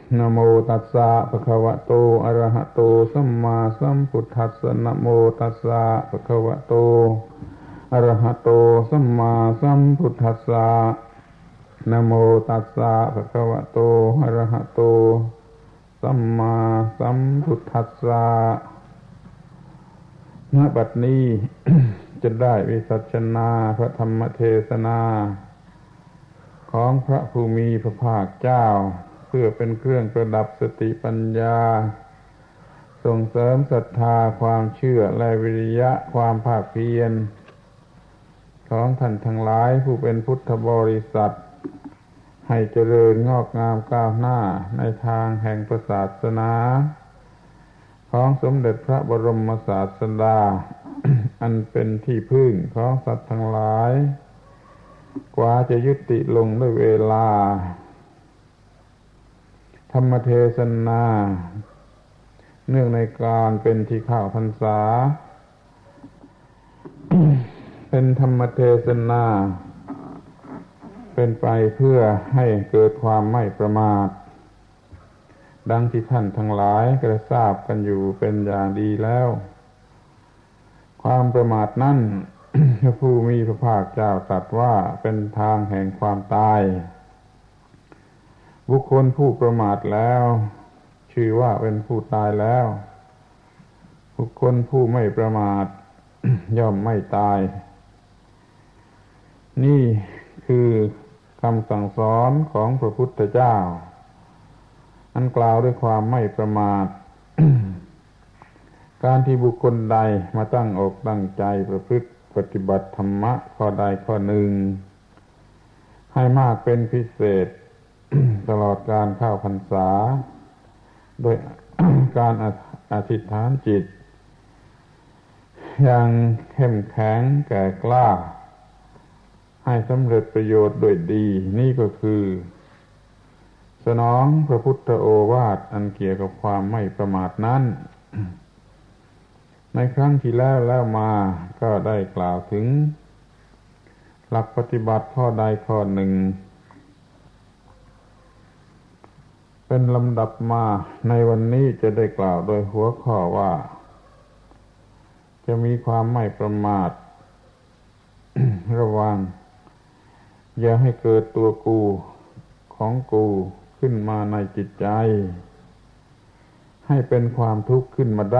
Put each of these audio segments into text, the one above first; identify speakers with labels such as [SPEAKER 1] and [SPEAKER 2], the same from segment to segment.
[SPEAKER 1] นะโมตัสสะภะคะวะโตอะระหะโตสัมมาสัมพุทธัสสะนะโมตัสสะภะคะวะโตอะระหะโตสัมมาสัมพุทธัสสะนะโมตัสสะภะคะวะโตอะระหะโตสัมมาสัมพุทธัสสะณ บัดนี้ จะได้วิสัชนาพระธรรมเทศนาของพระผู้มีพระภาคเจ้าเพื่อเป็นเครื่องประดับสติปัญญาส่งเสริมศรัทธาความเชื่อและวิริยะความภาคเพียรของท่านทั้งหลายผู้เป็นพุทธบริษัทให้เจริญงอกงามก้าวหน้าในทางแห่งศาสนาของสมเด็จพระบรมศาสดา อันเป็นที่พึ่งของสัตว์ทั้งหลายกว่าจะยุติลงด้วยเวลาธรรมเทศนาเนื่องในการเป็นที่เข้าพรรษา เป็นธรรมเทศนาเป็นไปเพื่อให้เกิดความไม่ประมาทดังที่ท่านทั้งหลายก็ทราบกันอยู่เป็นอย่างดีแล้วความประมาทนั้น พระผู้มีพระภาคเจ้าตรัสว่าเป็นทางแห่งความตายบุคคลผู้ประมาทแล้วชื่อว่าเป็นผู้ตายแล้วบุคคลผู้ไม่ประมาท ย่อมไม่ตายนี่คือคำสั่งสอนของพระพุทธเจ้าอันกล่าวด้วยความไม่ประมาท การที่บุคคลใดมาตั้งอกตั้งใจประพฤติปฏิบัติธรรมะข้อใดข้อหนึ่งให้มากเป็นพิเศษ ตลอดการเข้าพรรษาโดย การอธิษฐานจิตอย่างเข้มแข็งแก่กล้าให้สำเร็จประโยชน์โดยดีนี่ก็คือสนองพระพุทธโอวาทอันเกี่ยวกับความไม่ประมาทนั้น ในครั้งที่แล้วมาก็ได้กล่าวถึงหลักปฏิบัติข้อใดข้อหนึ่งเป็นลำดับมาในวันนี้จะได้กล่าวโดยหัวข้อว่าจะมีความไม่ประมาท ระวังอย่าให้เกิดตัวกูของกูขึ้นมาในจิตใจให้เป็นความทุกข์ขึ้นมาได้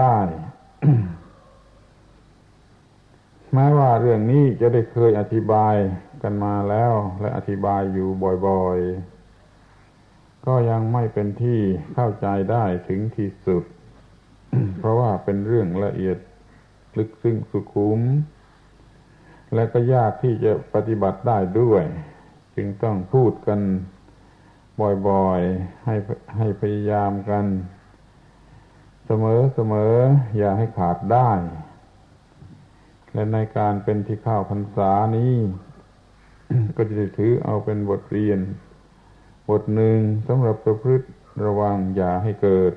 [SPEAKER 1] แม้ว่าเรื่องนี้จะได้เคยอธิบายกันมาแล้วและอธิบายอยู่บ่อยๆก็ยังไม่เป็นที่เข้าใจได้ถึงที่สุด เพราะว่าเป็นเรื่องละเอียดลึกซึ้งสุขุมและก็ยากที่จะปฏิบัติได้ด้วยจึงต้องพูดกันบ่อยๆให้พยายามกันเสมออย่าให้ขาดได้และในการเป็นที่เข้าพรรษานี้ ก็จะถือเอาเป็นบทเรียนบทหนึ่งสำหรับประพฤติระวังอย่าให้เกิด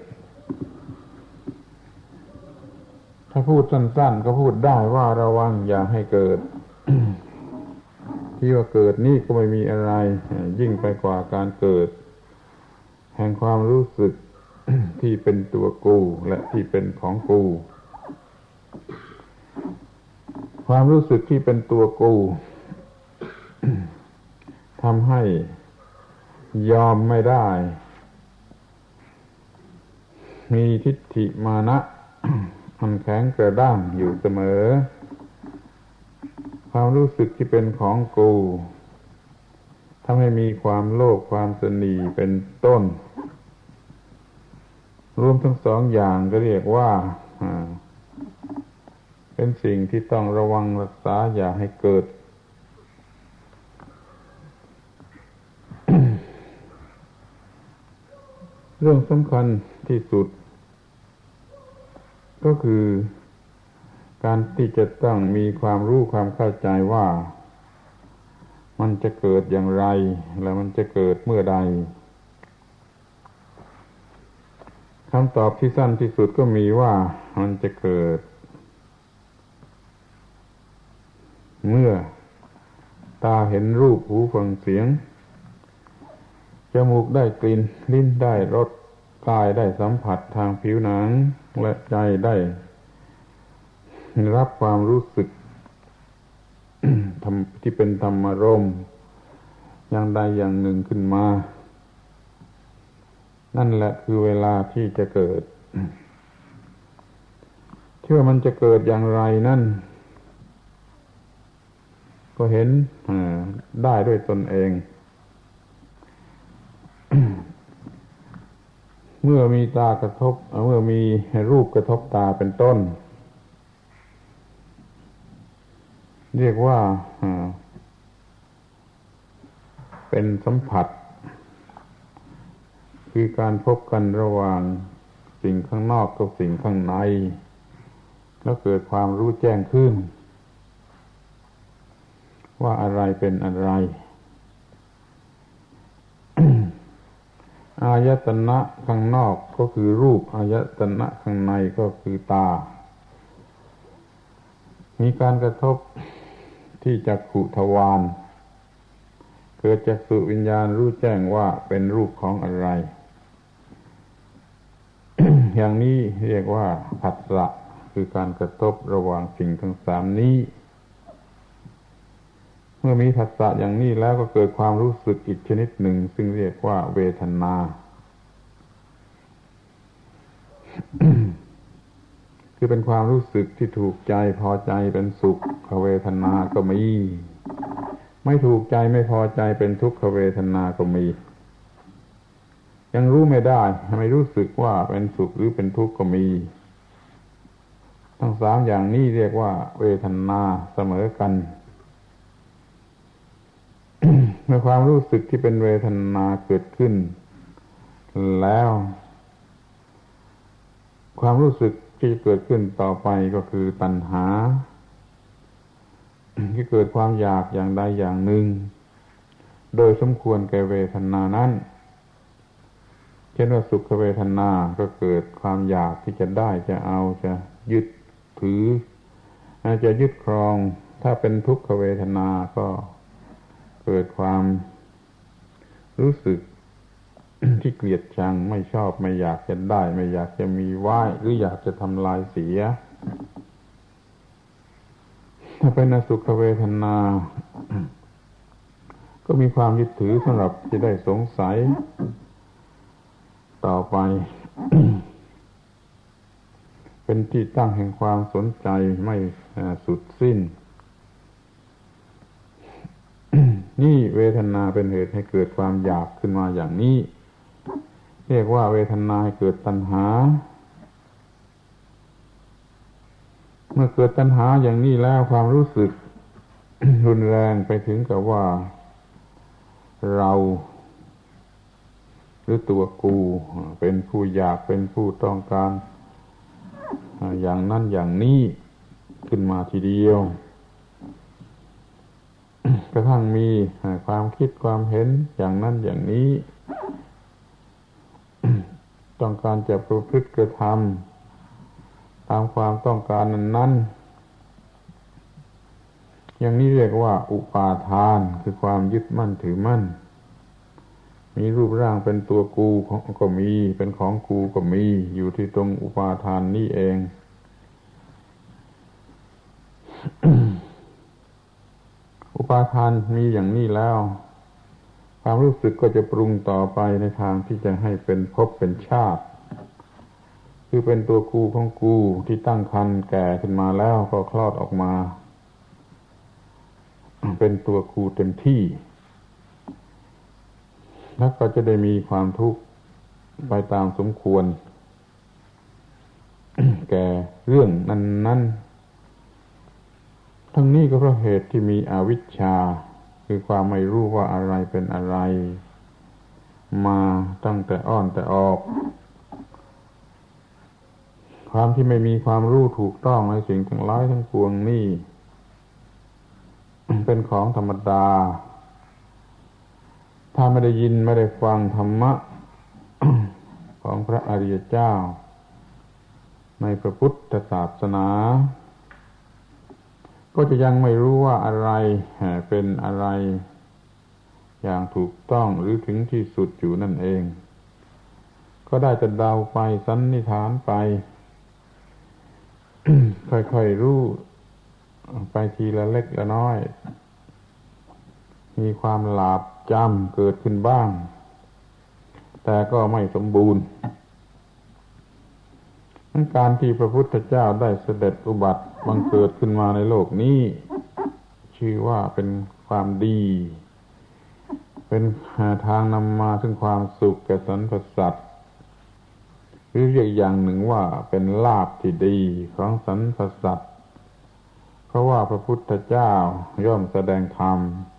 [SPEAKER 1] ถ้าพูดสั้นๆก็พูดได้ว่าระวังอย่าให้เกิด ที่ว่าเกิดนี่ก็ไม่มีอะไรยิ่งไปกว่าการเกิดแห่งความรู้สึก ที่เป็นตัวกูและที่เป็นของกูความรู้สึกที่เป็นตัวกู ทำให้ยอมไม่ได้มีทิฏฐิมานะ อันแข็งกระด้างอยู่เสมอความรู้สึกที่เป็นของกูทำให้มีความโลภความตณีเป็นต้นรวมทั้งสองอย่างก็เรียกว่าเป็นสิ่งที่ต้องระวังรักษาอย่าให้เกิด เรื่องสำคัญที่สุดก็คือการที่จะต้องมีความรู้ความเข้าใจว่ามันจะเกิดอย่างไรและมันจะเกิดเมื่อใดคำตอบที่สั้นที่สุดก็มีว่ามันจะเกิดเมื่อตาเห็นรูปหูฟังเสียงจมูกได้กลิ่นลิ้นได้รสกายได้สัมผัสทางผิวหนังและใจได้รับความรู้สึก ที่เป็นธรรมารมณ์อย่างใดอย่างหนึ่งขึ้นมานั่นแหละคือเวลาที่จะเกิดเชื่อมันจะเกิดอย่างไรนั่นก็เห็นได้ด้วยตนเอง เมื่อมีตากระทบเมื่อมีรูปกระทบตาเป็นต้นเรียกว่าเป็นสัมผัสคือการพบกันระหว่างสิ่งข้างนอกกับสิ่งข้างในแล้วเกิดความรู้แจ้งขึ้นว่าอะไรเป็นอะไร อายตนะข้างนอกก็คือรูปอายตนะข้างในก็คือตามีการกระทบที่จักขุทวารเกิดจักษุวิญญาณรู้แจ้งว่าเป็นรูปของอะไร อย่างนี้เรียกว่าผัสสะคือการกระทบระหว่างสิ่งทั้งสามนี้เมื่อมีผัสสะอย่างนี้แล้วก็เกิดความรู้สึกอีกชนิดหนึ่งซึ่งเรียกว่าเวทนา คือเป็นความรู้สึกที่ถูกใจพอใจเป็นสุขเวทนาก็มีไม่ถูกใจไม่พอใจเป็นทุกขเวทนาก็มียังรู้ไม่ได้ไม่รู้สึกว่าเป็นสุขหรือเป็นทุกข์ก็มีทั้งสามอย่างนี้เรียกว่าเวทนาเสมอกัน เมื่อความรู้สึกที่เป็นเวทนาเกิดขึ้นแล้วความรู้สึกที่เกิดขึ้นต่อไปก็คือตัณหาที่เกิดความอยากอย่างใดอย่างหนึ่งโดยสมควรแก่เวทนานั้นเช่นว่าสุขเวทนาก็เกิดความอยากที่จะได้จะเอาจะยึดถือจะยึดครองถ้าเป็นทุกขเวทนาก็เกิดความรู้สึก ที่เกลียดชังไม่ชอบไม่อยากจะได้ไม่อยากจะมีไว้หรืออยากจะทำลายเสียถ้าเป็นอสุขเวทนา ก็มีความยึดถือสำหรับจะได้สงสัยต่อไป เป็นที่ตั้งแห่งความสนใจไม่สุดสิ้น นี่เวทนาเป็นเหตุให้เกิดความอยากขึ้นมาอย่างนี้เรียกว่าเวทนาให้เกิดตัณหาเมื่อเกิดตัณหาอย่างนี้แล้วความรู้สึก รุนแรงไปถึงกับว่าเราหรือตัวกูเป็นผู้อยากเป็นผู้ต้องการอย่างนั้นอย่างนี้ขึ้นมาทีเดียวกระทั่งมีความคิดความเห็นอย่างนั้นอย่างนี้ ต้องการจะประพฤติกระทำตามความต้องการนั้นอย่างนี้เรียกว่าอุปาทานคือความยึดมั่นถือมั่นมีรูปร่างเป็นตัวกูก็มีเป็นของกูก็มีอยู่ที่ตรงอุปาทานนี่เอง อุปาทานมีอย่างนี้แล้วความรู้สึกก็จะปรุงต่อไปในทางที่จะให้เป็นภพเป็นชาติคือเป็นตัวกูของกูที่ตั้งครรภ์แก่ขึ้นมาแล้วก็คลอดออกมาเป็นตัวกูเต็มที่แล้วก็จะได้มีความทุกข์ไปตามสมควร แก่เรื่องนั้นๆทั้งนี้ก็เพราะเหตุที่มีอวิชชาคือความไม่รู้ว่าอะไรเป็นอะไรมาตั้งแต่อ้อนแต่ออกความที่ไม่มีความรู้ถูกต้องในสิ่งทั้งหลายทั้งปวงนี่ เป็นของธรรมดาถ้าไม่ได้ยินไม่ได้ฟังธรรมะ ของพระอริยเจ้าในพระพุทธศาสนาก็จะยังไม่รู้ว่าอะไรเป็นอะไรอย่างถูกต้องหรือถึงที่สุดอยู่นั่นเองก็ได้แต่เดาไปสันนิษฐานไป ค่อยๆรู้ไปทีละเล็กละน้อยมีความหลาบจำเกิดขึ้นบ้างแต่ก็ไม่สมบูรณ์การที่พระพุทธเจ้าได้เสด็จอุบัติบังเกิดขึ้นมาในโลกนี้ชื่อว่าเป็นความดีเป็นทางนำมาซึ่งความสุขแก่สรรพสัตว์หรือเรียกอย่างหนึ่งว่าเป็นลาภที่ดีของสรรพสัตว์เพราะว่าพระพุทธเจ้าย่อมแสดงธรรม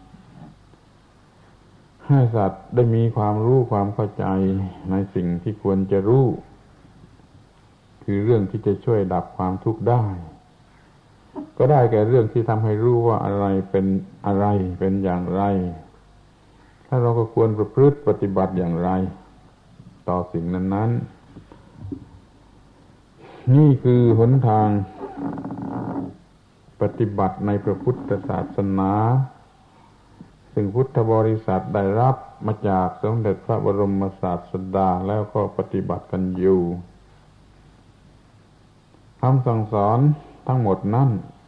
[SPEAKER 1] ให้สัตว์ได้มีความรู้ความเข้าใจในสิ่งที่ควรจะรู้คือเรื่องที่จะช่วยดับความทุกข์ได้ก็ได้แก่เรื่องที่ทำให้รู้ว่าอะไรเป็นอะไรเป็นอย่างไรถ้าเราก็ควรประพฤติปฏิบัติอย่างไรต่อสิ่งนั้นๆนี่คือหนทางปฏิบัติในพระพุทธศาสนาซึ่งพุทธบริษัทได้รับมาจากสมเด็จพระบรมศาสดาแล้วก็ปฏิบัติกันอยู่คำสั่งสอนทั้งหมดนั้น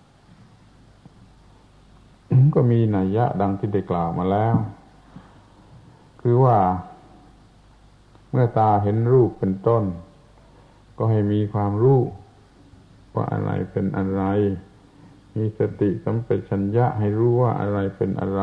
[SPEAKER 1] ก็มีนัยยะดังที่ได้กล่าวมาแล้วคือว่าเมื่อตาเห็นรูปเป็นต้นก็ให้มีความรู้ว่าอะไรเป็นอะไรมีสติสัมปชัญญะให้รู้ว่าอะไรเป็นอะไร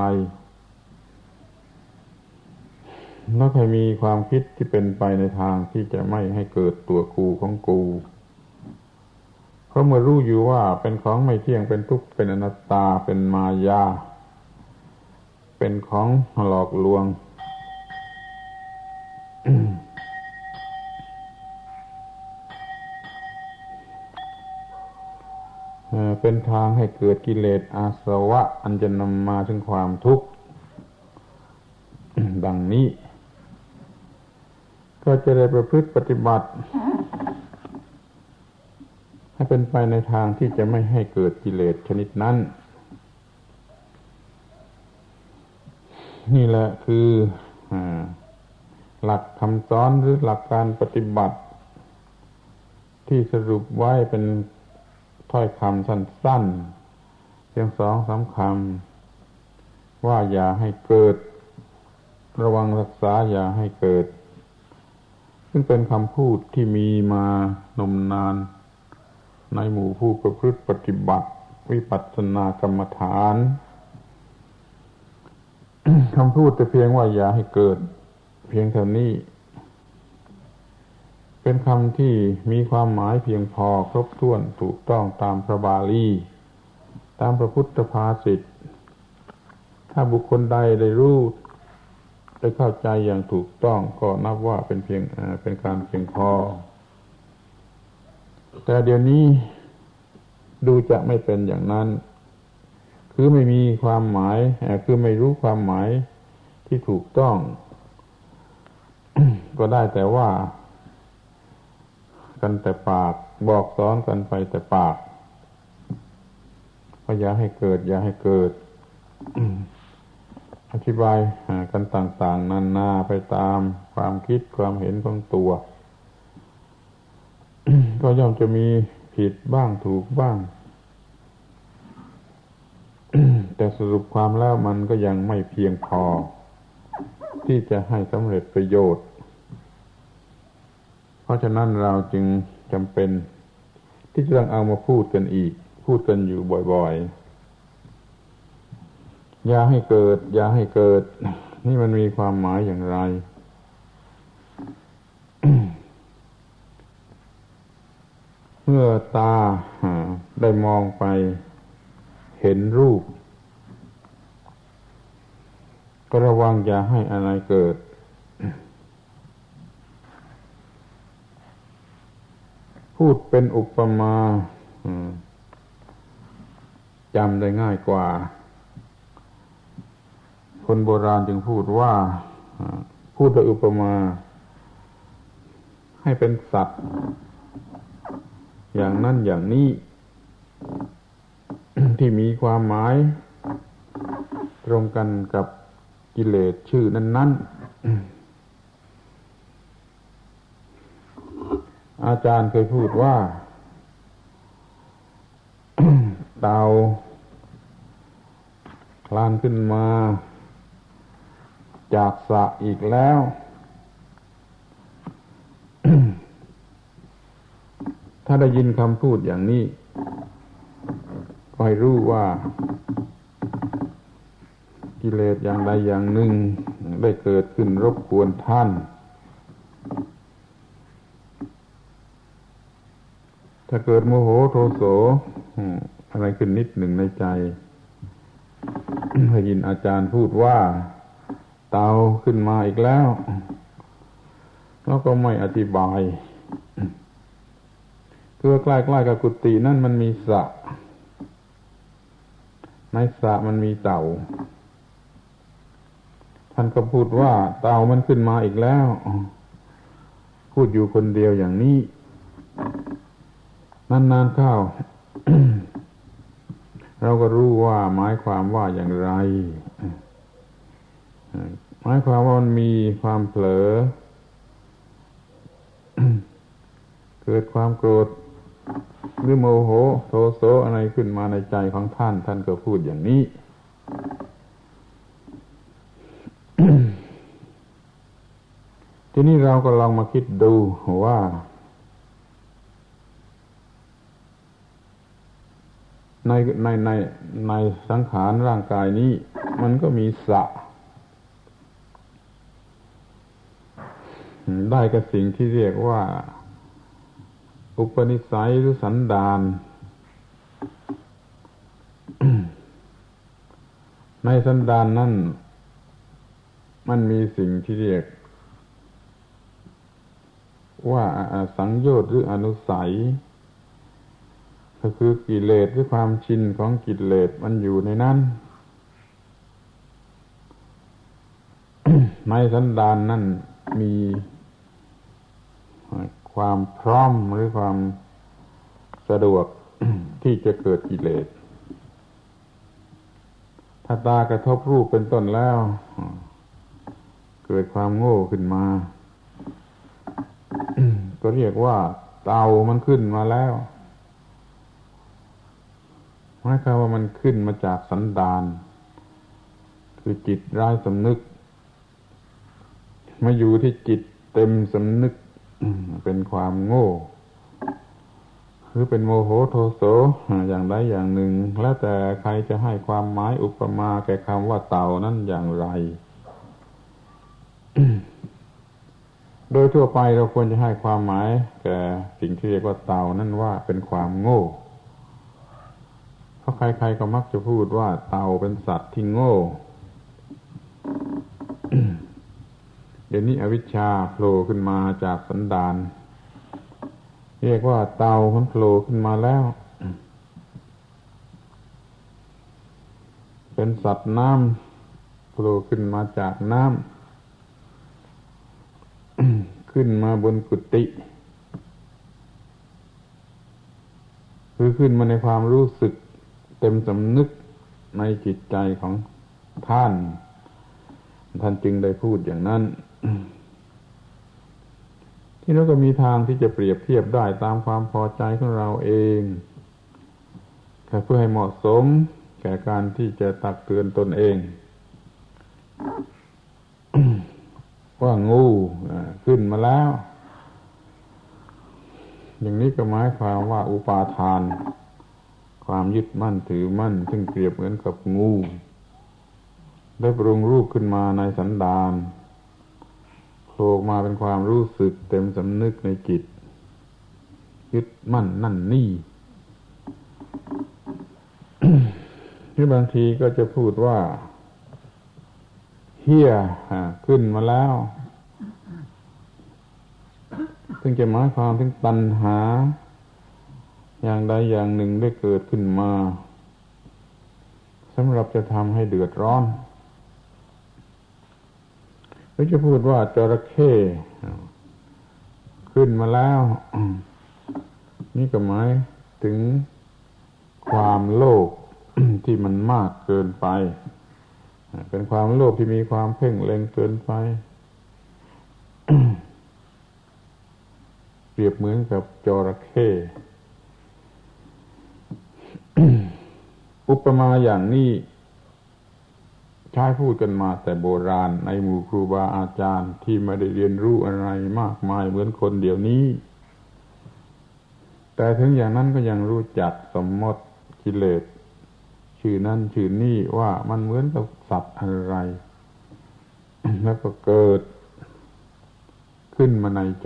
[SPEAKER 1] แล้วให้มีความคิดที่เป็นไปในทางที่จะไม่ให้เกิดตัวกูของกูเพราะเมื่อรู้อยู่ว่าเป็นของไม่เที่ยงเป็นทุกข์เป็นอนัตตาเป็นมายาเป็นของหลอกลวง เป็นทางให้เกิดกิเลสอาสวะอันจะนำมาถึงความทุกข์ ดังนี้ก็จะได้ประพฤติปฏิบัติให้เป็นไปในทางที่จะไม่ให้เกิดกิเลสชนิดนั้นนี่แหละคือหลักคำสอนหรือหลักการปฏิบัติที่สรุปไว้เป็นถ้อยคำสั้นๆเพียง 2-3 คำว่าอย่าให้เกิดระวังรักษาอย่าให้เกิดซึ่งเป็นคำพูดที่มีมานมนานในหมู่ผู้ประพฤติปฏิบัติวิปัสสนากรรมฐาน คำพูดแต่เพียงว่าอย่าให้เกิดเพียงเท่านี้เป็นคำที่มีความหมายเพียงพอครบถ้วนถูกต้องตามพระบาลีตามพระพุทธภาษิตถ้าบุคคลใดได้รู้ได้เข้าใจอย่างถูกต้องก็นับว่าเป็นการเพียงพอแต่เดี๋ยวนี้ดูจะไม่เป็นอย่างนั้นคือไม่มีความหมายคือไม่รู้ความหมายที่ถูกต้อง ก็ได้แต่ว่ากันแต่ปากบอกสอนกันไปแต่ปากว่าอย่าให้เกิดอย่าให้เกิด อธิบายกันต่างๆนานาไปตามความคิดความเห็นของตัว ก็ย่อมจะมีผิดบ้างถูกบ้าง แต่สรุปความแล้วมันก็ยังไม่เพียงพอที่จะให้สำเร็จประโยชน์เพราะฉะนั้นเราจึงจำเป็นที่จะต้องเอามาพูดกันอีกพูดกันอยู่บ่อยๆอย่าให้เกิดอย่าให้เกิดนี่มันมีความหมายอย่างไร เมื่อตาได้มองไปเห็นรูปก็ระวังอย่าให้อะไรเกิดพูดเป็นอุปมาจำได้ง่ายกว่าคนโบราณจึงพูดว่าพูดโดยอุปมาให้เป็นสัตว์อย่างนั้นอย่างนี้ ที่มีความหมายตรงกันกับกิเลสชื่อนั้นๆอาจารย์เคยพูดว่า เต่าคลานขึ้นมาจากสระอีกแล้ว ถ้าได้ยินคำพูดอย่างนี้ก็ให้รู้ว่ากิเลสอย่างใดอย่างหนึ่งได้เกิดขึ้นรบกวนท่านถ้าเกิดโมโหโทโสอะไรขึ้นนิดหนึ่งในใจได้ยินอาจารย์พูดว่าเต่าขึ้นมาอีกแล้วแล้วก็ไม่อธิบายคือใกล้ๆกับกุฏินั่นมันมีสระในสระมันมีเต่าท่านก็พูดว่าเต่ามันขึ้นมาอีกแล้วพูดอยู่คนเดียวอย่างนี้นานๆเข้า เราก็รู้ว่าหมายความว่าอย่างไรหมายความว่ามันมีความเผลอ เกิดความโกรธหรือโมโหโทโสอะไรขึ้นมาในใจของท่านท่านก็พูดอย่างนี้ ทีนี้เราก็ลองมาคิดดูว่าในสังขารร่างกายนี้มันก็มีสระได้กับสิ่งที่เรียกว่าอุปนิสัยหรือสันดาน ในสันดานนั้นมันมีสิ่งที่เรียกว่าสังโยชน์หรืออนุสัยก็คือกิเลสหรือความชินของกิเลสมันอยู่ในนั้น ในสันดานนั้นมีความพร้อมหรือความสะดวก ที่จะเกิดกิเลสถ้าตากระทบรูปเป็นต้นแล้วเกิดความโง่ขึ้นมา ก็เรียกว่าเต่ามันขึ้นมาแล้วหมายความว่ามันขึ้นมาจากสันดานคือจิตไร้สำนึกมาอยู่ที่จิตเต็มสำนึกเป็นความโง่หรือเป็นโมโหโทโสอย่างใดอย่างหนึ่งแล้วแต่ใครจะให้ความหมายอุปมาแก่คำว่าเต่านั้นอย่างไร โดยทั่วไปเราควรจะให้ความหมายแก่สิ่งที่เรียกว่าเต่านั่นว่าเป็นความโง่เพราะใครๆก็มักจะพูดว่าเต่าเป็นสัตว์ที่โง่ เดี๋ยวนี้อวิชชาโผล่ขึ้นมาจากสันดานเรียกว่าเต่ามันโผล่ขึ้นมาแล้วเป็นสัตว์น้ำโผล่ขึ้นมาจากน้ำ ขึ้นมาบนกุฏิคือขึ้นมาในความรู้สึกเต็มสำนึกในจิตใจของท่านจึงได้พูดอย่างนั้น ที่เราก็มีทางที่จะเปรียบเทียบได้ตามความพอใจของเราเองเพื่อให้เหมาะสมแก่การที่จะตักเตือนตนเอง ว่างูขึ้นมาแล้วอย่างนี้ก็หมายความว่าอุปาทานความยึดมั่นถือมั่นซึ่งเปรียบเหมือนกับงูได้ปรุงรูปขึ้นมาในสันดานโผล่มาเป็นความรู้สึกเต็มสำนึกในจิตยึดมั่นนั่นนี่ ที่บางทีก็จะพูดว่าเหี้ยขึ้นมาแล้วซึ่งจะหมายความถึงตัณหาอย่างใดอย่างหนึ่งได้เกิดขึ้นมาสำหรับจะทำให้เดือดร้อนหรือจะพูดว่าจระเข้ขึ้นมาแล้วนี่ก็หมายถึงความโลภ ที่มันมากเกินไปเป็นความโลภที่มีความเพ่งเล็งเกินไป เปรียบเหมือนกับจระเข้ อุปมาอย่างนี้ใช้พูดกันมาแต่โบราณในหมู่ครูบาอาจารย์ที่ไม่ได้เรียนรู้อะไรมากมายเหมือนคนเดี๋ยวนี้แต่ถึงอย่างนั้นก็ยังรู้จักสมมติกิเลสชื่อนั้นชื่อนี้ว่ามันเหมือนกับสัตว์อะไร แล้วก็เกิดขึ้นมาในใจ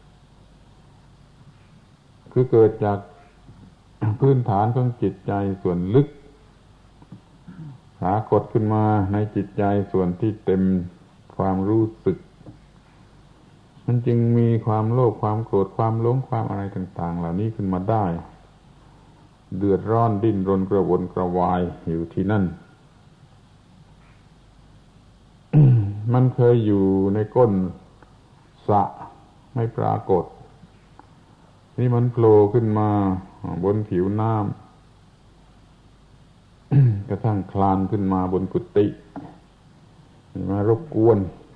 [SPEAKER 1] คือเกิดจากพื้นฐานของจิตใจส่วนลึกปรากฏขึ้นมาในจิตใจส่วนที่เต็มความรู้สึกมันจึงมีความโลภความโกรธความหลงความอะไรต่างๆเหล่านี้ขึ้นมาได้เดือดร้อนดิ้นรนกระวนกระวายอยู่ที่นั่น มันเคยอยู่ในก้นสระไม่ปรากฏนี่มันโผล่ขึ้นมาบนผิวน้ำ กระทั่งคลานขึ้นมาบนกุฏิมารบกวน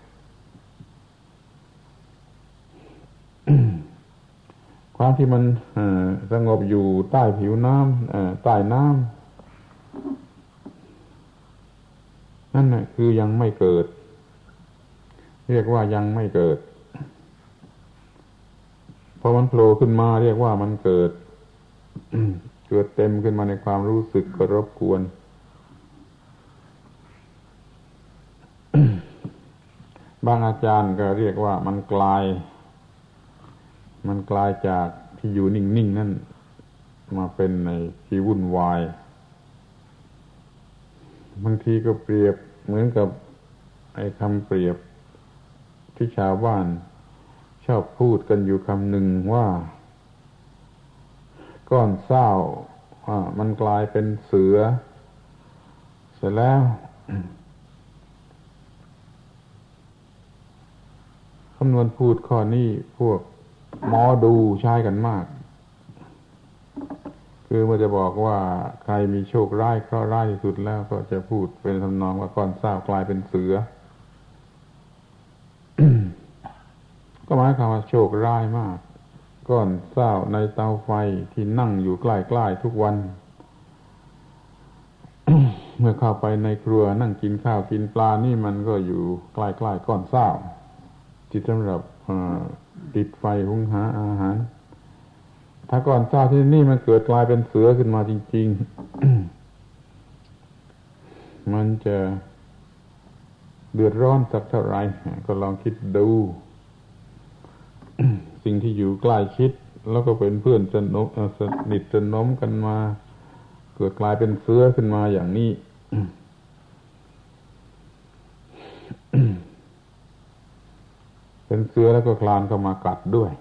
[SPEAKER 1] ความที่มันสงบอยู่ใต้ผิวน้ำใต้น้ำนั่นน่ะคือยังไม่เกิดเรียกว่ายังไม่เกิดพอมันโผล่ขึ้นมาเรียกว่ามันเกิด เกิดเต็มขึ้นมาในความรู้สึกก็รบกวน บางอาจารย์ก็เรียกว่ามันกลายจากที่อยู่นิ่งๆนั่นมาเป็นในที่วุ่นวายบางทีก็เปรียบเหมือนกับไอ้คำเปรียบที่ชาวบ้านชอบพูดกันอยู่คำหนึ่งว่าก้อนเศร้ามันกลายเป็นเสือเสร็จแล้วคำนวณพูดข้อนี้พวกหมอดูใช้กันมากคือเมื่อจะบอกว่าใครมีโชคร้ายเคราะห์ร้ายที่สุดแล้วก็จะพูดเป็นทำนองว่าก้อนเศร้ากลายเป็นเสือ ก็หมายความว่าโชคร้ายมากก้อนเศร้าในเตาไฟที่นั่งอยู่ใกล้ๆทุกวัน เมื่อเข้าไปในครัวนั่งกินข้าวกินปลานี่มันก็อยู่ใกล้ๆก้อนเศร้าที่สำหรับติดไฟหุงหาอาหารถ้าก้อนเศร้าที่นี่มันเกิดกลายเป็นเสือขึ้นมาจริงๆ มันจะเดือดร้อนสักเท่าไหร่ก็ลองคิดดู สิ่งที่อยู่ใกล้ชิดแล้วก็เป็นเพื่อนสนิทสนมกันมาเกิดกลายเป็นเสือขึ้นมาอย่างนี้ เป็นเสือแล้วก็คลานเข้ามากัดด้วย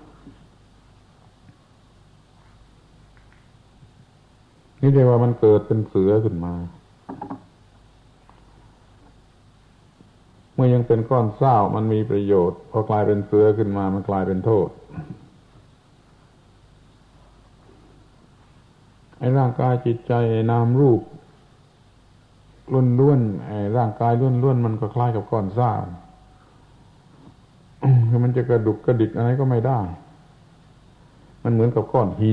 [SPEAKER 1] นี่เรียกว่ามันเกิดเป็นเสือขึ้นมาเมื่อยังเป็นก้อนเศร้ามันมีประโยชน์พอกลายเป็นเสือขึ้นมามันกลายเป็นโทษไอ้ร่างกายจิตใจนามรูปล้วนๆไอ้ร่างกายล้วนๆมันก็คล้ายกับก้อนเศร้าคือมันจะกระดุกกระดิกอะไรก็ไม่ได้มันเหมือนกับก้อนหิน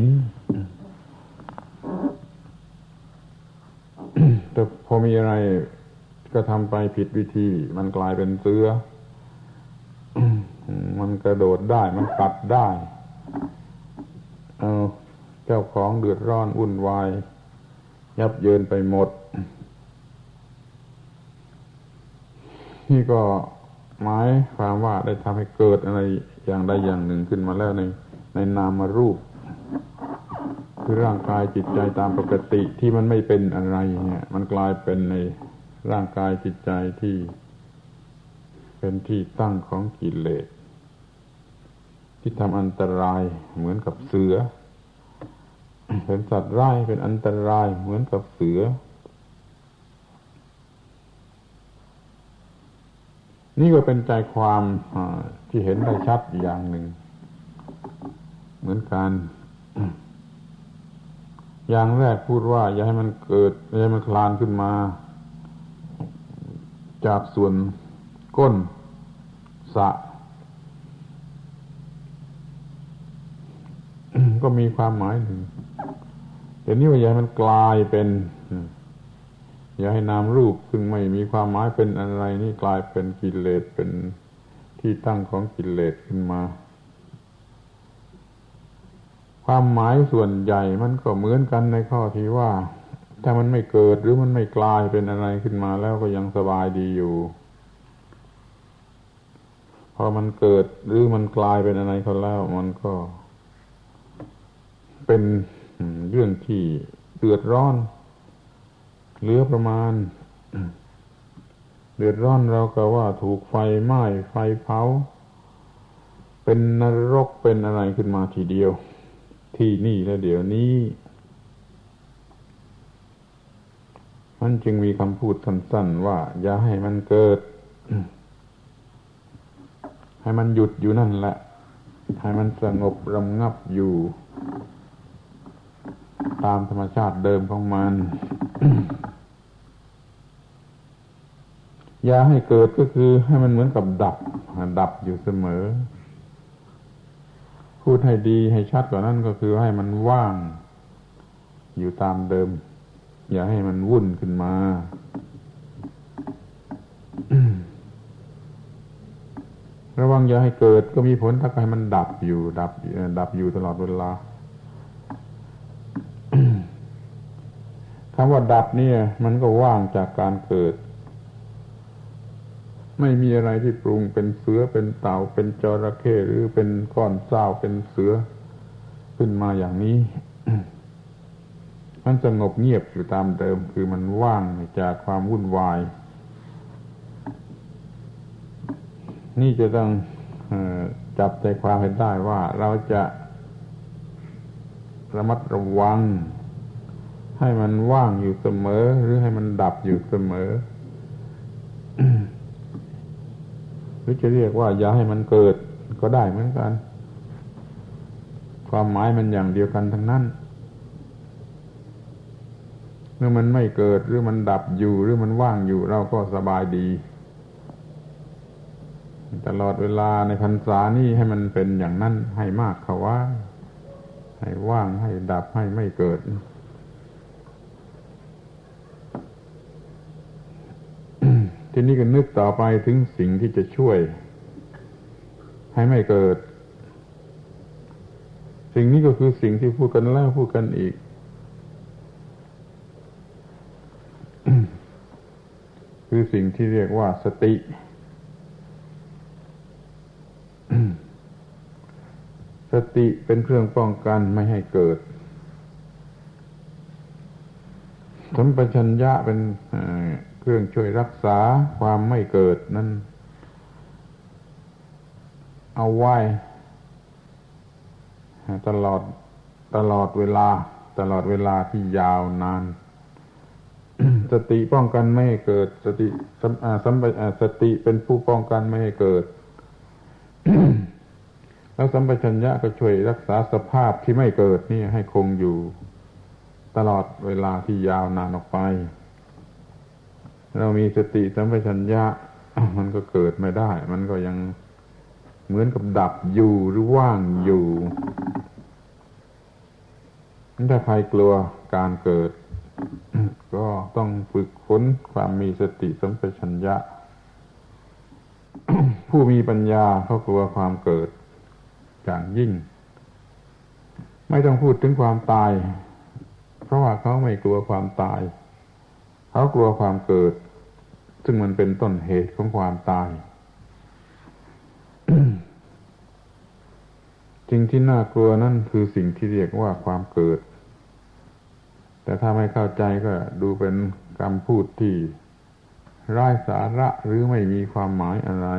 [SPEAKER 1] แต่พอมีอะไรก็ทำไปผิดวิธีมันกลายเป็นเสือ มันกระโดดได้มันกัดได้เจ้าของเดือดร้อนวุ่นวายยับเยินไปหมดนี่ก็หมายความว่าได้ทำให้เกิดอะไรอย่างใดอย่างหนึ่งขึ้นมาแล้วในนามรูปคือร่างกายจิตใจตามปกติที่มันไม่เป็นอะไรเนี่ยมันกลายเป็นในร่างกายจิตใจที่เป็นที่ตั้งของกิเลสที่ทำอันตรายเหมือนกับเสือเป็นสัตว์ร้ายเป็นอันตรายเหมือนกับเสือนี่ก็เป็นใจความที่เห็นได้ชัดอย่างหนึ่งเหมือนกันอย่างแรกพูดว่าอย่าให้มันเกิดอย่าให้มันคลานขึ้นมาจากส่วนก้นสระก็มีความหมายหนึ่งแต่นี่ว่าอย่าให้มันกลายเป็นอย่าให้นามรูปซึ่งไม่มีความหมายเป็นอะไรนี่กลายเป็นกิเลสเป็นที่ตั้งของกิเลสขึ้นมาความหมายส่วนใหญ่มันก็เหมือนกันในข้อที่ว่าถ้ามันไม่เกิดหรือมันไม่กลายเป็นอะไรขึ้นมาแล้วก็ยังสบายดีอยู่พอมันเกิดหรือมันกลายเป็นอะไรก็แล้วมันก็เป็นเรื่องที่เดือดร้อนเหลือประมาณเดือดร้อนเราก็ว่าถูกไฟไหม้ไฟเผาเป็นนรกเป็นอะไรขึ้นมาทีเดียวที่นี่และเดี๋ยวนี้มันจึงมีคำพูดสั้นๆว่าอย่าให้มันเกิดให้มันหยุดอยู่นั่นแหละให้มันสงบระงับอยู่ตามธรรมชาติเดิมของมัน อย่าให้เกิดก็คือให้มันเหมือนกับดับอยู่เสมอพูดให้ดีให้ชัดกว่านั้นก็คือให้มันว่างอยู่ตามเดิมอย่าให้มันวุ่นขึ้นมา ระวังอย่าให้เกิดก็มีผลถ้าให้มันดับอยู่ตลอดเวลา คำว่าดับเนี่ยมันก็ว่างจากการเกิดไม่มีอะไรที่ปรุงเป็นเสือเป็นเต่าเป็นจระเข้หรือเป็นก้อนเศร้าเป็นเสือขึ้นมาอย่างนี้ มันสงบเงียบอยู่ตามเดิมคือมันว่างจากความวุ่นวายนี่จะต้องจับใจความให้ได้ว่าเราจะระมัดระวังให้มันว่างอยู่เสมอหรือให้มันดับอยู่เสมอ หรือจะเรียกว่าอย่าให้มันเกิดก็ได้เหมือนกันความหมายมันอย่างเดียวกันทั้งนั้นเมื่อมันไม่เกิดหรือมันดับอยู่หรือมันว่างอยู่เราก็สบายดีตลอดเวลาในพรรษานี้ให้มันเป็นอย่างนั้นให้มากเข้าว่าให้ว่างให้ดับให้ไม่เกิดทีนี้ก็นึกต่อไปถึงสิ่งที่จะช่วยให้ไม่เกิดสิ่งนี้ก็คือสิ่งที่พูดกันแล้วพูดกันอีก คือสิ่งที่เรียกว่าสติ สติเป็นเครื่องป้องกันไม่ให้เกิดสัมปชัญญะเป็นเครื่องช่วยรักษาความไม่เกิดนั้นเอาไว้ตลอดเวลาที่ยาวนาน สติป้องกันไม่ให้เกิดสติเป็นผู้ป้องกันไม่ให้เกิด แล้วสัมปชัญญะก็ช่วยรักษาสภาพที่ไม่เกิดนี่ให้คงอยู่ตลอดเวลาที่ยาวนานออกไปเรามีสติสัมปชัญญะมันก็เกิดไม่ได้มันก็ยังเหมือนกับดับอยู่หรือว่างอยู่ถ้าใครกลัวการเกิด ก็ต้องฝึกฝนความมีสติสัมปชัญญะ ผู้มีปัญญาเขากลัวความเกิดอย่างยิ่งไม่ต้องพูดถึงความตายเพราะว่าเขาไม่กลัวความตายเขากลัวความเกิดซึ่งมันเป็นต้นเหตุของความตาย สิ่งที่น่ากลัวนั่นคือสิ่งที่เรียกว่าความเกิดแต่ถ้าไม่เข้าใจก็ดูเป็นคำพูดที่ไร้สาระหรือไม่มีความหมายอะไร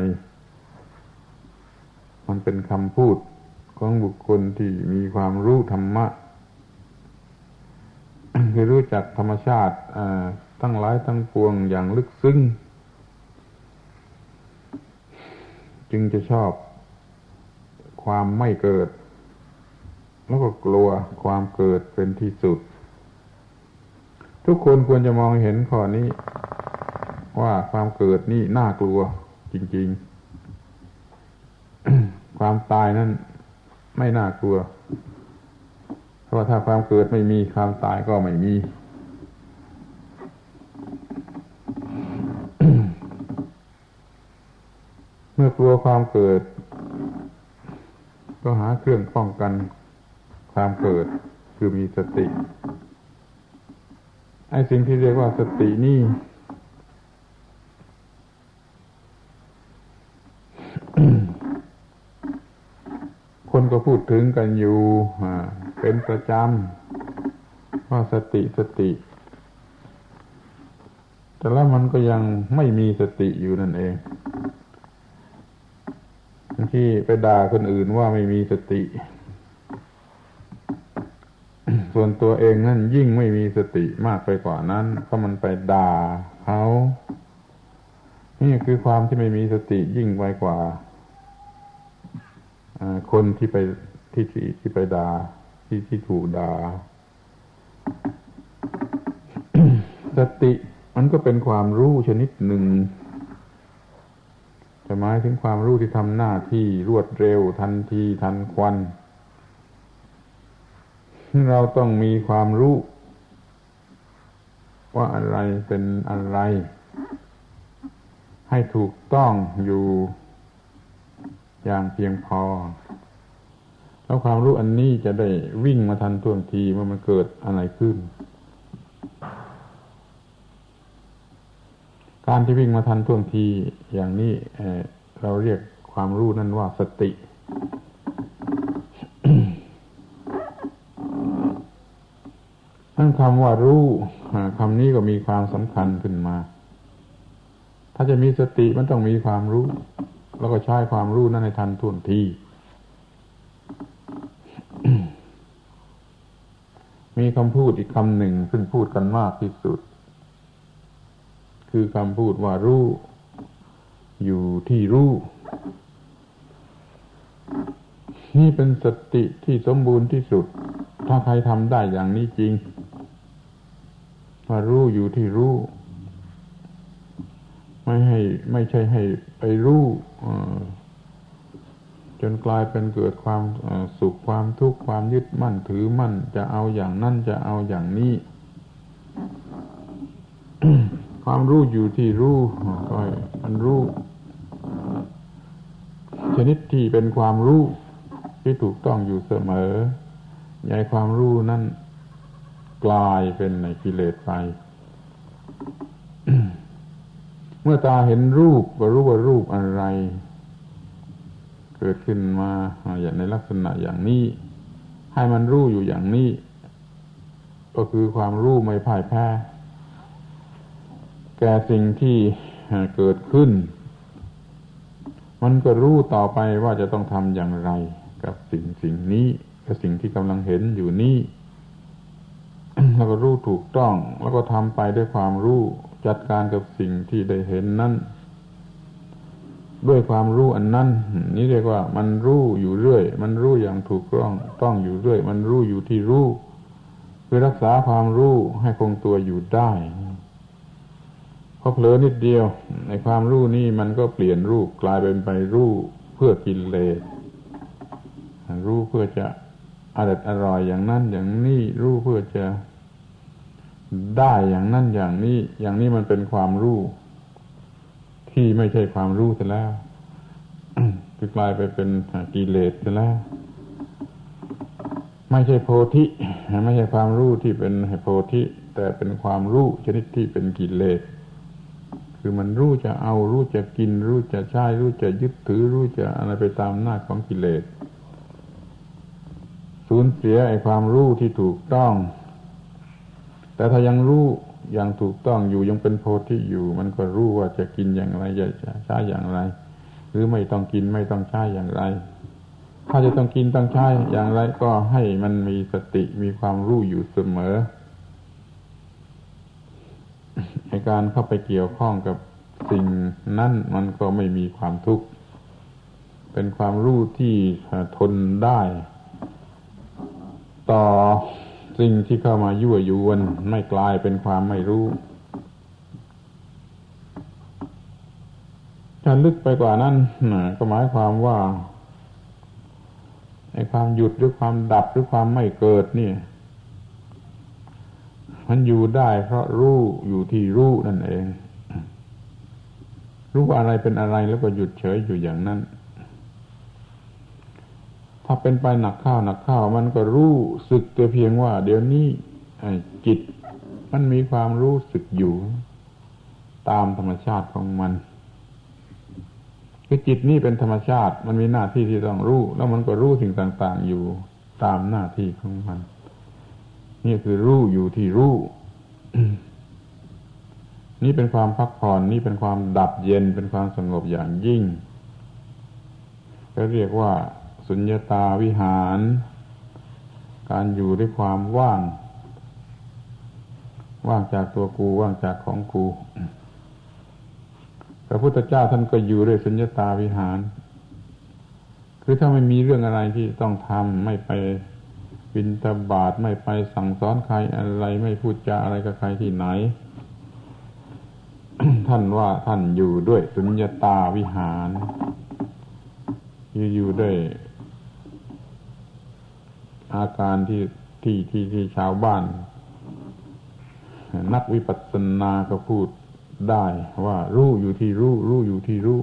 [SPEAKER 1] มันเป็นคำพูดของบุคคลที่มีความรู้ธรรมะ คือรู้จักธรรมชาติทั้งหลายทั้งปวงอย่างลึกซึ้งจึงจะชอบความไม่เกิดแล้วก็กลัวความเกิดเป็นที่สุดทุกคนควรจะมองเห็นข้อนี้ว่าความเกิดนี่น่ากลัวจริงๆ ความตายนั้นไม่น่ากลัวเพราะว่าถ้าความเกิดไม่มีความตายก็ไม่มี เมื่อกลัวความเกิดก็หาเครื่องป้องกันความเกิดคือมีสติไอ้สิ่งที่เรียกว่าสตินี่คนก็พูดถึงกันอยู่เป็นประจำว่าสติแต่แล้วมันก็ยังไม่มีสติอยู่นั่นเองที่ไปด่าคนอื่นว่าไม่มีสติส่วนตัวเองนั่นยิ่งไม่มีสติมากไปกว่านั้นเพราะมันไปด่าเขานี่คือความที่ไม่มีสติยิ่งไปกว่าคนที่ไปที่ไปด่าที่ถูกด่า สติมันก็เป็นความรู้ชนิดหนึ่งจะหมายถึงความรู้ที่ทำหน้าที่รวดเร็วทันทีทันควันเราต้องมีความรู้ว่าอะไรเป็นอะไรให้ถูกต้องอยู่อย่างเพียงพอแล้วความรู้อันนี้จะได้วิ่งมาทันท่วงทีเมื่อมันเกิดอะไรขึ้นการที่วิ่งมาทันท่วงทีอย่างนี้เราเรียกความรู้นั่นว่าสติ นั่นคำว่ารู้คำนี้ก็มีความสำคัญขึ้นมาถ้าจะมีสติมันต้องมีความรู้แล้วก็ใช้ความรู้นั้นให้ทันท่วงที มีคำพูดอีกคำหนึ่งซึ่งพูดกันมากที่สุดคือคำพูดว่ารู้อยู่ที่รู้นี่เป็นสติที่สมบูรณ์ที่สุดถ้าใครทำได้อย่างนี้จริงว่ารู้อยู่ที่รู้ไม่ใช่ให้ไปรู้จนกลายเป็นเกิดความสุขความทุกข์ความยึดมั่นถือมั่นจะเอาอย่างนั้นจะเอาอย่างนี้ ความรู้อยู่ที่รู้ก็มันรู้ชนิดที่เป็นความรู้ที่ถูกต้องอยู่เสมออย่าให้ความรู้นั้นกลายเป็นในกิเลสไป เมื่อตาเห็นรูปก็รู้ว่ารูปอะไรเกิดขึ้นมาอย่างในลักษณะอย่างนี้ให้มันรู้อยู่อย่างนี้ก็คือความรู้ไม่พ่ายแพ้แก่สิ่งที่เกิดขึ้นมันก็รู้ต่อไปว่าจะต้องทำอย่างไรกับสิ่งนี้กับสิ่งที่กำลังเห็นอยู่นี้ แล้วก็รู้ถูกต้องแล้วก็ทำไปด้วยความรู้จัดการกับสิ่งที่ได้เห็นนั้นด้วยความรู้อันนั้นนี่เรียกว่ามันรู้อยู่เรื่อยมันรู้อย่างถูกต้องอยู่เรื่อยมันรู้อยู่ที่รู้เพื่อรักษาความรู้ให้คงตัวอยู่ได้พอเผลอนิดเดียวในความรู้นี่มันก็เปลี่ยนรูปกลายเป็นไปรู้เพื่อกิเลสรู้เพื่อจะอร่อยอย่างนั้นอย่างนี้รู้เพื่อจะได้อย่างนั้นอย่างนี้มันเป็นความรู้ที่ไม่ใช่ความรู้เสียแล้ว คือกลายไปเป็นกิเลสเสียแล้วไม่ใช่โพธิไม่ใช่ความรู้ที่เป็นโพธิแต่เป็นความรู้ชนิดที่เป็นกิเลสคือมันรู้จะเอารู้จะกินรู้จะใช้รู้จะยึดถือรู้จะอะไรไปตามหน้าของกิเลสสูญเสียไอ้ความรู้ที่ถูกต้องแต่ถ้ายังรู้อย่างถูกต้องอยู่ยังเป็นโพธิอยู่มันก็รู้ว่าจะกินอย่างไรจะใช้อย่างไรหรือไม่ต้องกินไม่ต้องใช้อย่างไรถ้าจะต้องกินต้องใช้อย่างไรก็ให้มันมีสติมีความรู้อยู่เสมอในการเข้าไปเกี่ยวข้องกับสิ่งนั้นมันก็ไม่มีความทุกข์เป็นความรู้ที่ทนได้ต่อสิ่งที่เข้ามายั่วยวนไม่กลายเป็นความไม่รู้ถ้าลึกไปกว่านั้นก็หมายความว่าความหยุดหรือความดับหรือความไม่เกิดนี่มันอยู่ได้เพราะรู้อยู่ที่รู้นั่นเองรู้ว่าอะไรเป็นอะไรแล้วก็หยุดเฉยอยู่อย่างนั้นถ้าเป็นไปหนักข้าวมันก็รู้สึกแต่เพียงว่าเดี๋ยวนี้จิตมันมีความรู้สึกอยู่ตามธรรมชาติของมันคือจิตนี่เป็นธรรมชาติมันมีหน้าที่ที่ต้องรู้แล้วมันก็รู้สิ่งต่างๆอยู่ตามหน้าที่ของมันนี่คือรู้อยู่ที่รู้ นี่เป็นความพักผ่อนนี่เป็นความดับเย็นเป็นความสงบอย่างยิ่งก็เรียกว่าสุญญตาวิหารการอยู่ด้วยความว่างจากตัวกูว่างจากของกูพระพุทธเจ้าท่านก็อยู่ด้วยสุญญตาวิหารคือถ้าไม่มีเรื่องอะไรที่ต้องทำไม่ไปบิณฑบาตไม่ไปสั่งสอนใครอะไรไม่พูดจาอะไรกับใครที่ไหน ท่านว่าท่านอยู่ด้วยสุญญตาวิหารอยู่ด้วยอาการที่ชาวบ้านนักวิปัสสนาก็พูดได้ว่ารู้อยู่ที่รู้รู้อยู่ที่รู้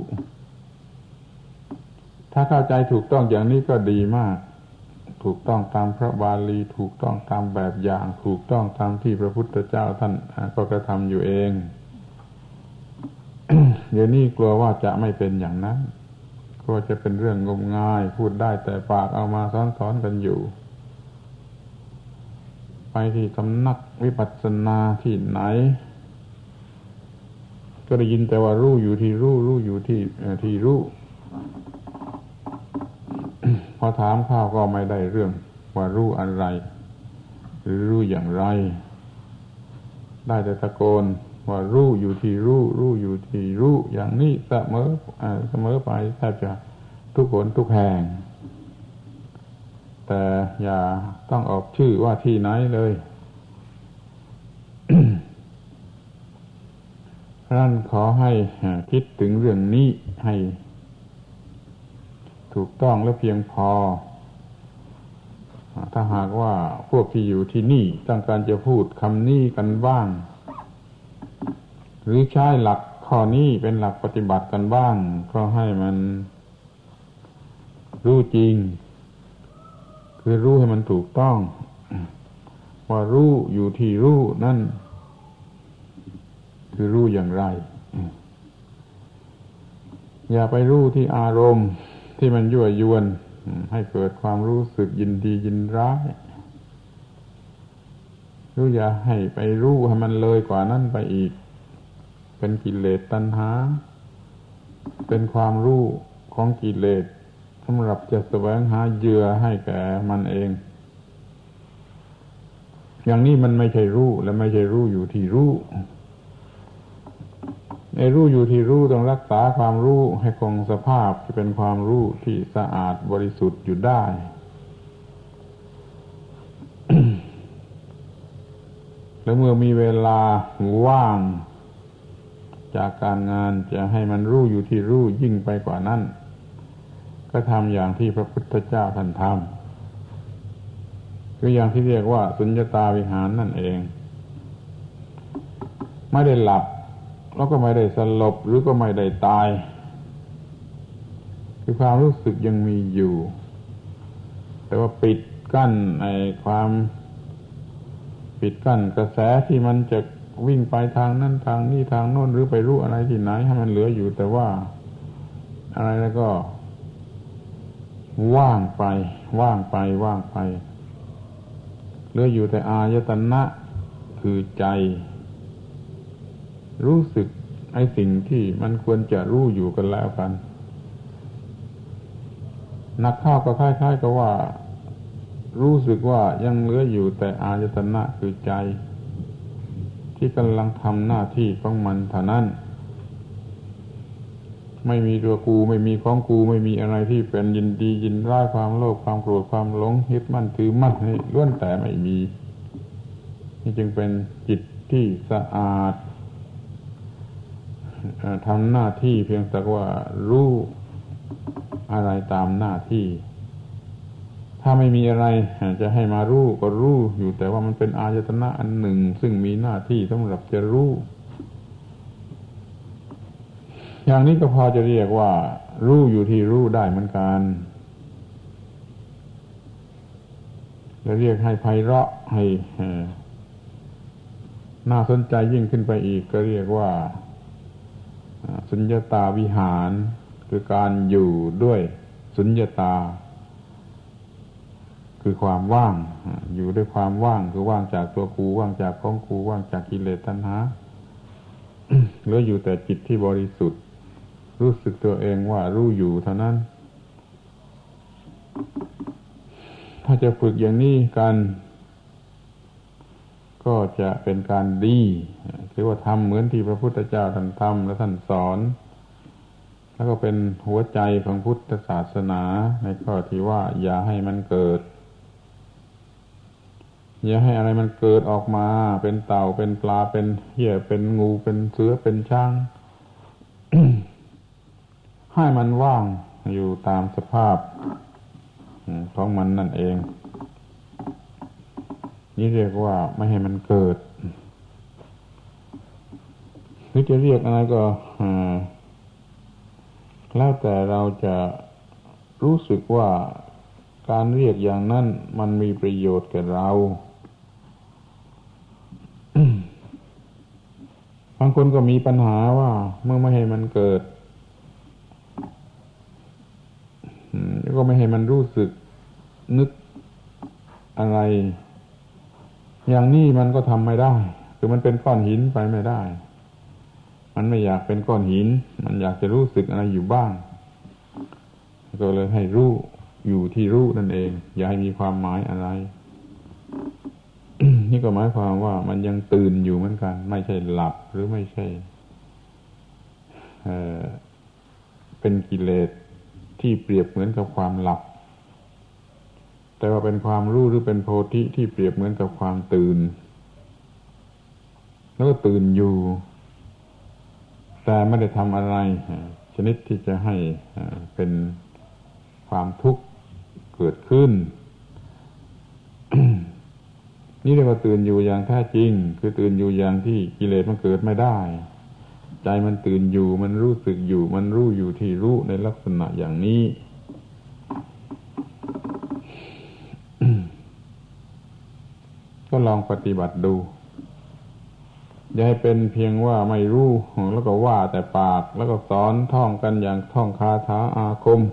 [SPEAKER 1] ถ้าเข้าใจถูกต้องอย่างนี้ก็ดีมากถูกต้องตามพระบาลีถูกต้องตามแบบอย่างถูกต้องตามที่พระพุทธเจ้าท่านก็กระทำอยู่เอง เดี๋ยวนี้กลัวว่าจะไม่เป็นอย่างนั้นกลัวจะเป็นเรื่องงมงายพูดได้แต่ปากเอามาสอนกันอยู่ไปที่สำนักวิปัสสนาที่ไหนก็ได้ยินแต่ว่ารู้อยู่ที่รู้รู้อยู่ที่รู้ พอถามข้าวก็ไม่ได้เรื่องว่ารู้อะไรหรือรู้อย่างไรได้แต่ตะโกนว่ารู้อยู่ที่รู้รู้อยู่ที่รู้อย่างนี้เสมอไปแทบจะทุกคนทุกแห่งแต่อย่าต้องออกชื่อว่าที่ไหนเลย นั่นขอให้คิดถึงเรื่องนี้ให้ถูกต้องและเพียงพอถ้าหากว่าพวกที่อยู่ที่นี่ต้องการจะพูดคำนี้กันบ้างหรือใช้หลักข้อนี้เป็นหลักปฏิบัติกันบ้างก็ให้มันรู้จริงคือรู้ให้มันถูกต้องว่ารู้อยู่ที่รู้นั่นคือรู้อย่างไรอย่าไปรู้ที่อารมณ์ที่มันยั่วยวนให้เกิดความรู้สึกยินดียินร้ายรู้อย่าให้ไปรู้ให้มันเลยกว่านั้นไปอีกเป็นกิเลสตัณหาเป็นความรู้ของกิเลสสำหรับจะแสวงหาเหยื่อให้แก่มันเองอย่างนี้มันไม่ใช่รู้และไม่ใช่รู้อยู่ที่รู้ในรู้อยู่ที่รู้ต้องรักษาความรู้ให้คงสภาพที่เป็นความรู้ที่สะอาดบริสุทธิ์อยู่ได้ แล้วเมื่อมีเวลาว่างจากการงานจะให้มันรู้อยู่ที่รู้ยิ่งไปกว่านั้นก็ทำอย่างที่พระพุทธเจ้าท่านทำคืออย่างที่เรียกว่าสุญญตาวิหารนั่นเองไม่ได้หลับแล้วก็ไม่ได้สลบหรือก็ไม่ได้ตายคือความรู้สึกยังมีอยู่แต่ว่าปิดกั้นความปิดกั้นกระแสที่มันจะวิ่งไปทางนั้นทางนี้ทางโน้นหรือไปรู้อะไรที่ไหนให้มันเหลืออยู่แต่ว่าอะไรแล้วก็ว่างไปเหลืออยู่แต่อายตนะคือใจรู้สึกไอ้สิ่งที่มันควรจะรู้อยู่กันแล้วกันนักเข้าก็คล้ายๆกับว่ารู้สึกว่ายังเหลืออยู่แต่อายตนะคือใจที่กำลังทำหน้าที่ของมันเท่านั้นไม่มีตัวกูไม่มีของกูไม่มีอะไรที่เป็นยินดียินร้ายความโลภความโกรธความหลงยึดมั่นถือมั่นให้ล้วนแต่ไม่มีนี่จึงเป็นจิตที่สะอาดทำหน้าที่เพียงแต่ว่ารู้อะไรตามหน้าที่ถ้าไม่มีอะไรจะให้มารู้ก็รู้อยู่แต่ว่ามันเป็นอายตนะอันหนึ่งซึ่งมีหน้าที่สำหรับจะรู้อย่างนี้ก็พอจะเรียกว่ารู้อยู่ที่รู้ได้เหมือนกันจะเรียกให้ไพเราะให้น่าสนใจยิ่งขึ้นไปอีกก็เรียกว่าสุญญตาวิหารคือการอยู่ด้วยสุญญตาคือความว่างอยู่ด้วยความว่างคือว่างจากตัวกูว่างจากของกูว่างจากกิเลสตัณหา เหลืออยู่แต่จิตที่บริสุทธิ์รู้สึกตัวเองว่ารู้อยู่เท่านั้นถ้าจะฝึกอย่างนี้กันก็จะเป็นการดีคือว่าทำเหมือนที่พระพุทธเจ้าท่านทำและท่านสอนแล้วก็เป็นหัวใจของพุทธศาสนาในข้อที่ว่าอย่าให้มันเกิดอย่าให้อะไรมันเกิดออกมาเป็นเต่าเป็นปลาเป็นเหี้ยเป็นงูเป็นเสือเป็นช้าง ให้มันว่างอยู่ตามสภาพของมันนั่นเองนี่เรียกว่าไม่ให้มันเกิดหรือจะเรียกอะไรก็แล้วแต่เราจะรู้สึกว่าการเรียกอย่างนั้นมันมีประโยชน์แก่เราบางคนก็มีปัญหาว่าเมื่อไม่ให้มันเกิดแล้วก็ไม่ให้มันรู้สึกนึกอะไรอย่างนี้มันก็ทำไม่ได้คือมันเป็นก้อนหินไปไม่ได้มันไม่อยากเป็นก้อนหินมันอยากจะรู้สึกอะไรอยู่บ้างก็เลยให้รู้อยู่ที่รู้นั่นเองอย่าให้มีความหมายอะไร นี่ก็หมายความว่ามันยังตื่นอยู่เหมือนกันไม่ใช่หลับหรือไม่ใช่เป็นกิเลสที่เปรียบเหมือนกับความหลับแต่ว่าเป็นความรู้หรือเป็นโพธิที่เปรียบเหมือนกับความตื่นแล้วก็ตื่นอยู่แต่ไม่ได้ทำอะไรชนิดที่จะให้เป็นความทุกข์เกิดขึ้น นี่เรียกว่าตื่นอยู่อย่างแท้จริงคือตื่นอยู่อย่างที่กิเลสมันเกิดไม่ได้ใจมันตื่นอยู่มันรู้สึกอยู่มันรู้อยู่ที่รู้ในลักษณะอย่างนี้ ก็ลองปฏิบัติดูอย่าให้เป็นเพียงว่าไม่รู้แล้วก็ว่าแต่ปากแล้วก็สอนท่องกันอย่างท่องคาถาอาคม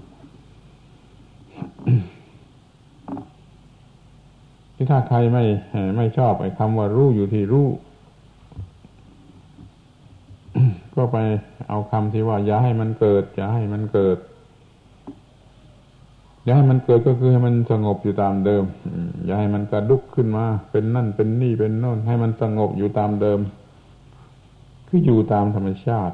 [SPEAKER 1] ที่ถ้าใครไม่ชอบไอ้คำว่ารู้อยู่ที่รู้ ก็ไปเอาคำที่ว่าอย่าให้มันเกิดอย่าให้มันเกิดอย่าให้มันเกิดก็คือให้มันสงบอยู่ตามเดิมอย่าให้มันกระดุกขึ้นมาเป็นนั่นเป็นนี่เป็นโน่นให้มันสงบอยู่ตามเดิมคืออยู่ตามธรรมชาติ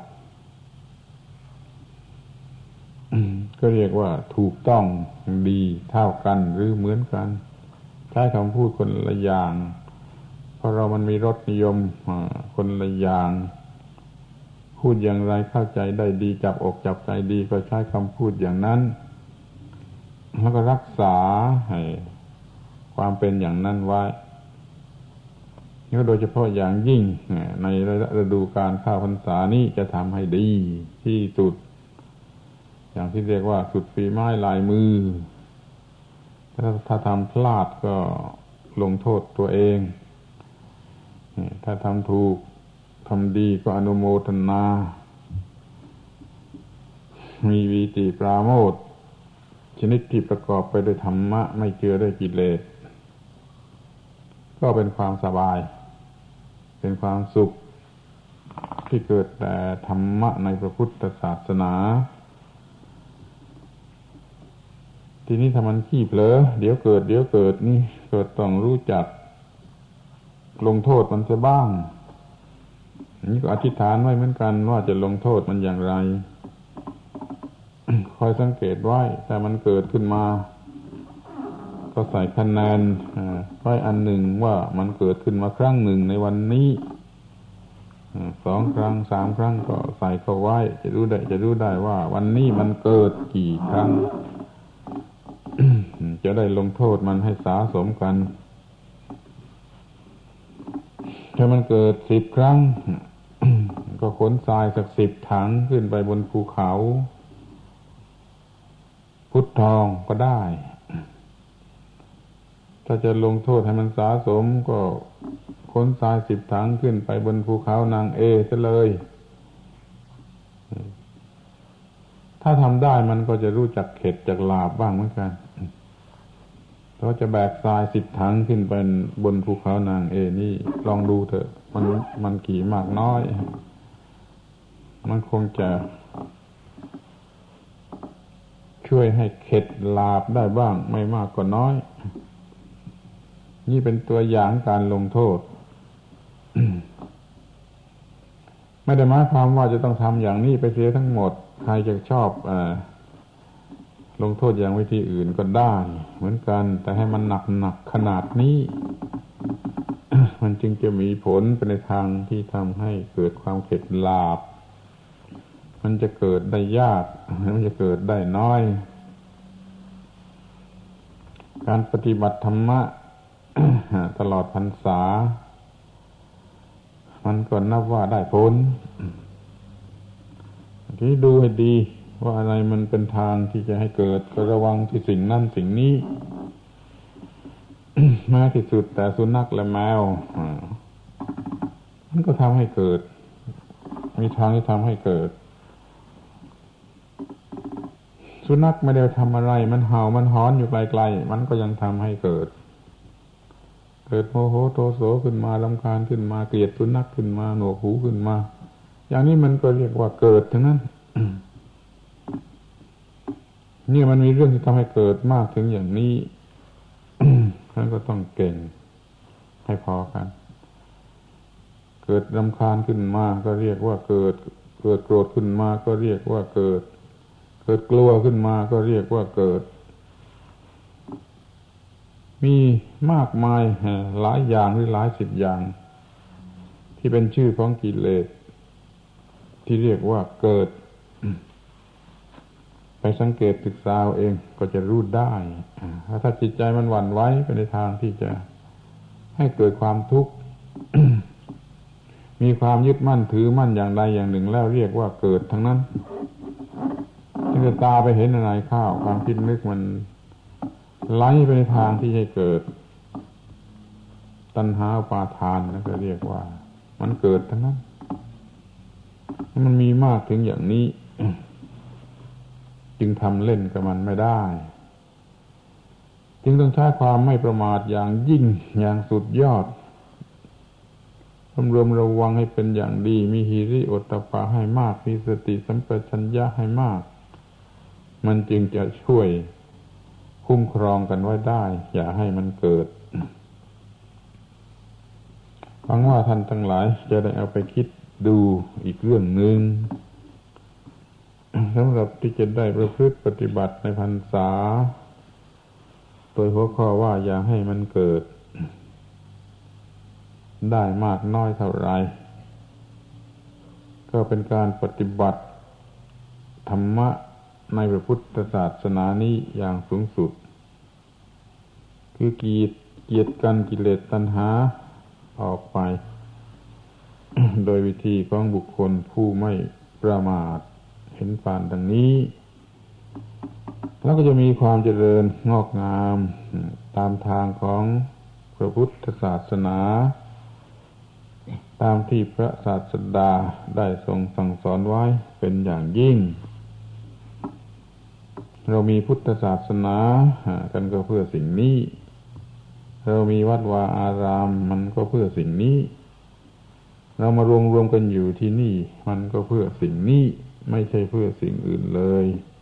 [SPEAKER 1] ก็เรียกว่าถูกต้องดีเท่ากันหรือเหมือนกันใช้คำพูดคนละอย่างเพราะเรามันมีรสนิยมคนละอย่างพูดอย่างไรเข้าใจได้ดีจับอกจับใจดีก็ใช้คำพูดอย่างนั้นแล้วก็รักษาให้ความเป็นอย่างนั้นไว้นี่ก็โดยเฉพาะอย่างยิ่งในฤดูการเข้าพรรษานี้จะทำให้ดีที่สุดอย่างที่เรียกว่าสุดฝีไม้ลายมือถ้าทำพลาดก็ลงโทษตัวเองถ้าทำถูกทำดีก็อนุโมทนามีวีติปราโมทย์ชนิดที่ประกอบไปด้วยธรรมะไม่เจือด้วยกิเลสก็เป็นความสบายเป็นความสุขที่เกิดแต่ธรรมะในพระพุทธศาสนาทีนี้ถ้ามันขี้เผลอเดี๋ยวเกิดนี่ก็ต้องรู้จักลงโทษมันเสียบ้างนี่ก็อธิษฐานไว้เหมือนกันว่าจะลงโทษมันอย่างไร คอยสังเกตไว้แต่มันเกิดขึ้นมาก็ใส่คะแนนไว้อันหนึ่งว่ามันเกิดขึ้นมาครั้งหนึ่งในวันนี้2 ครั้ง 3 ครั้งก็ใส่เข้าไว้จะรู้ได้ว่าวันนี้มันเกิดกี่ครั้ง จะได้ลงโทษมันให้สะสมกันถ้ามันเกิด10 ครั้ง ก็ขนทรายสัก10 ถังขึ้นไปบนภูเขาพุทธทองก็ได้ถ้าจะลงโทษให้มันสะสมก็ขนทราย10 ถังขึ้นไปบนภูเขานางเอซะเลยถ้าทำได้มันก็จะรู้จักเข็ดจักหลาบบ้างเหมือนกันเราจะแบกทราย10 ถังขึ้นไปบนภูเขานางเอนี่ลองดูเถอะมันกี่มากน้อยมันคงจะช่วยให้เข็ดหลาบได้บ้างไม่มากก็น้อยนี่เป็นตัวอย่างการลงโทษ ไม่ได้หมายความว่าจะต้องทำอย่างนี้ไปเสียทั้งหมดใครจะชอบลงโทษอย่างวิธีอื่นก็ได้เหมือนกันแต่ให้มันหนักขนาดนี้ มันจึงจะมีผลไปในทางที่ทำให้เกิดความเข็ดหลาบมันจะเกิดได้ยากมันจะเกิดได้น้อยการปฏิบัติธรรมะ ตลอดพรรษามันก็นับว่าได้ผลทีนี้ดูให้ดีว่าอะไรมันเป็นทางที่จะให้เกิดก็ระวังที่สิ่งนั้นสิ่งนี้ มากที่สุดแต่สุนัขและแมวมันก็ทำให้เกิดมีทางที่ทำให้เกิดสุนัขไม่ได้ทำอะไรมันเห่ามันหอนอยู่ไกลๆมันก็ยังทำให้เกิดโมโหโทโสขึ้นมารำคาญขึ้นมาเกลียดสุนัขขึ้นมาหนวกหูขึ้นมาอย่างนี้มันก็เรียกว่าเกิดทั้งนั้น เนี่ยมันมีเรื่องที่ทำให้เกิดมากถึงอย่างนี้ ท่านก็ต้องเก่งให้พอกันเกิดรำคาญขึ้นมาก็เรียกว่าเกิดโกรธขึ้นมาก็เรียกว่าเกิดกลัวขึ้นมาก็เรียกว่าเกิดมีมากมายหลายอย่างหรือหลาย10 อย่างที่เป็นชื่อของกิเลสที่เรียกว่าเกิดไปสังเกตศึกษาเองก็จะรู้ได้ถ้าจิตใจมันหวั่นไหวไปในทางที่จะให้เกิดความทุกข์ มีความยึดมั่นถือมั่นอย่างใดอย่างหนึ่งแล้วเรียกว่าเกิดทั้งนั้นถ้าตาไปเห็นอะไรเข้าความคิดนึกมันไหลไปในทางที่ให้เกิดตัณหาอุปาทานนั่นก็เรียกว่ามันเกิดทั้งนั้นมันมีมากถึงอย่างนี้ จึงทำเล่นกับมันไม่ได้จึงต้องใช้ความไม่ประมาทอย่างยิ่งอย่างสุดยอดรวมระวังให้เป็นอย่างดีมีหิริโอตตัปปะให้มากมีสติสัมปชัญญะให้มากมันจึงจะช่วยคุ้มครองกันไว้ได้อย่าให้มันเกิดหวังว่าท่านทั้งหลายจะได้เอาไปคิดดูอีกเรื่องหนึ่งสำหรับที่จะได้ประพฤติปฏิบัติในพรรษาโดยหัวข้อว่าอย่าให้มันเกิดได้มากน้อยเท่าไรก็เป็นการปฏิบัติธรรมะในพระพุทธศาสนานี้อย่างสูงสุดคือเกียรติกันกิเลสตัณหาออกไป โดยวิธีของบุคคลผู้ไม่ประมาทเห็นผ่านดังนี้แล้วก็จะมีความเจริญงอกงามตามทางของพระพุทธศาสนาตามที่พระศาสดาได้ทรงสั่งสอนไว้เป็นอย่างยิ่งเรามีพุทธศาสนากันก็เพื่อสิ่งนี้เรามีวัดวาอารามมันก็เพื่อสิ่งนี้เรามารวมกันอยู่ที่นี่มันก็เพื่อสิ่งนี้ไม่ใช่เพื่อสิ่งอื่นเลย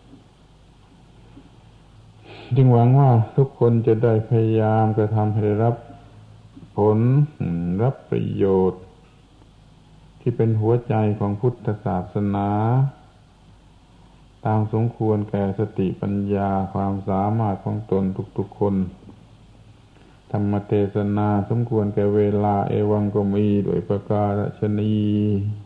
[SPEAKER 1] จึงหวังว่าทุกคนจะได้พยายามกระทำให้ได้รับผลรับประโยชน์ที่เป็นหัวใจของพุทธศาสนาตามสมควรแก่สติปัญญาความสามารถของตนทุกๆคนธรรมเทศนาสมควรแก่เวลาเอวังก็มีโดยประการฉะนี้